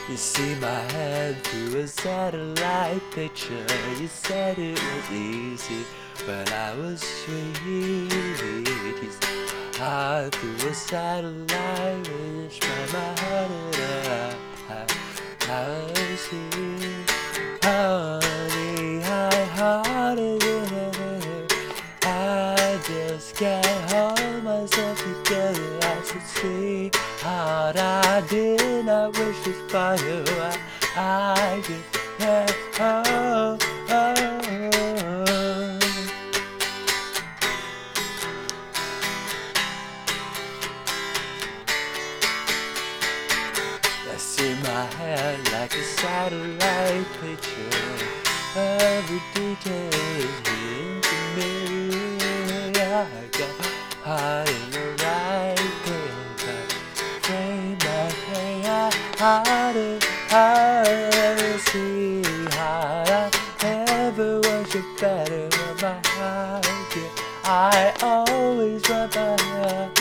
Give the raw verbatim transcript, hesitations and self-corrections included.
You see my head through a satellite picture. You said it was easy, but I was sweet. You high through a satellite, which by my heart I, I, I see. Honey, I hearted it. I just can't hold myself together. I should see hard I did not wish this for you. I, I just can't. Oh, oh, oh. I see my head like a satellite picture. Every detail is hidden to me. I got high in the right place. Frame by frame, I hide it. I see how I ever want you better than my heart. Yeah, I always want my heart.